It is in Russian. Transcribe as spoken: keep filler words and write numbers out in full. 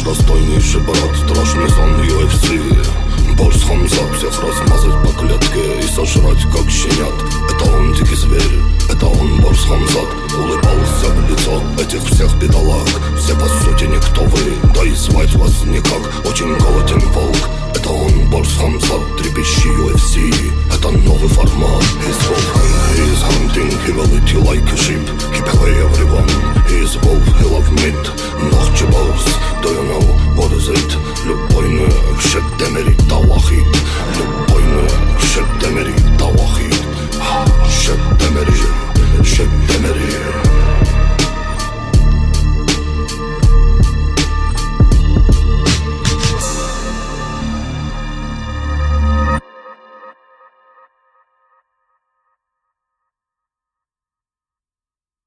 достойнейший брат, страшный сон ю эф си. Борс Хамзат, всех размазать по клетке и сожрать как щенят. Это он дикий зверь, это он Борс Хамзат. Улыбался в лицо этих всех бедолаг. Все по сути никто вы, да и звать вас никак. Очень голоден волк, это он Борс Хамзат. Трепещи ю эф си.